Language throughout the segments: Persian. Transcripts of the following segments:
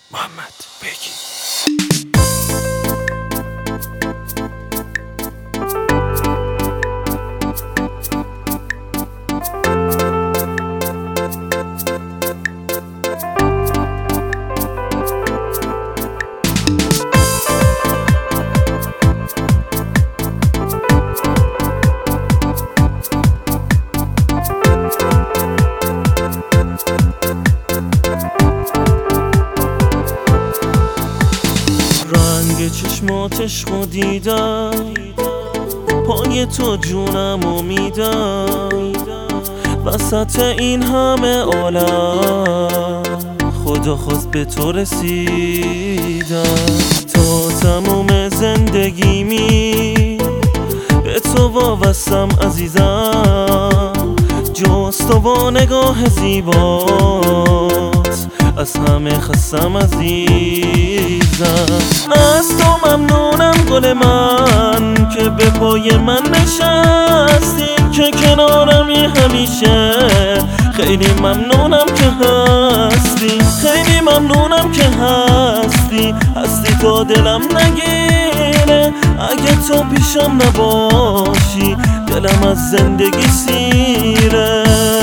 محمد بگی. رنگ چشمات عشقو دیدم، پای تو جونمو میدم، وسط این همه عالم خدا خواست به تو رسیدم. تا تموم زندگیمی به تو وابستم عزیزم، جز تو با نگاه زیبات از همه خستم عزیزم. از تو ممنونم گل من که به پای من نشستی، که کنارمی همیشه. خیلی ممنونم که هستی، خیلی ممنونم که هستی تا دلم نگیره. اگه تو پیشم نباشی دلم از زندگی سیره.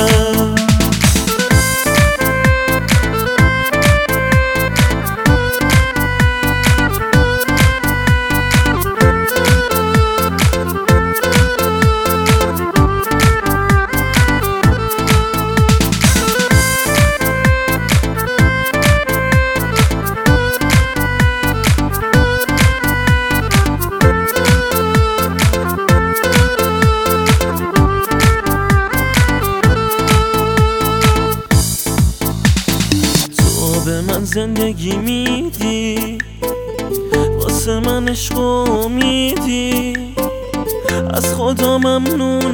به من زندگی میدی، واسه من عشق و میدی. از خدا ممنون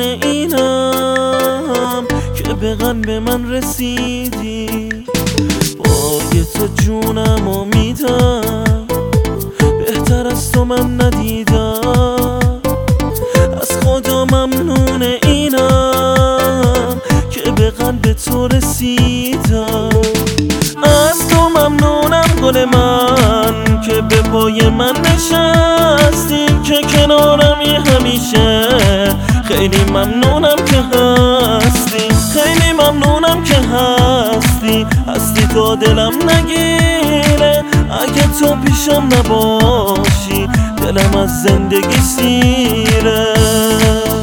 اینم که به قلب من رسیدی. پای تو جونمو میدم، بهتر از تو من ندیدم. از خدا ممنون اینم که به قلب تو رسیدم. از تو ممنونم گل من که به پای من نشستی، که کنارمی همیشه. خیلی ممنونم که هستی، خیلی ممنونم که هستی تا دلم نگیره. اگه تو پیشم نباشی دلم از زندگی سیره.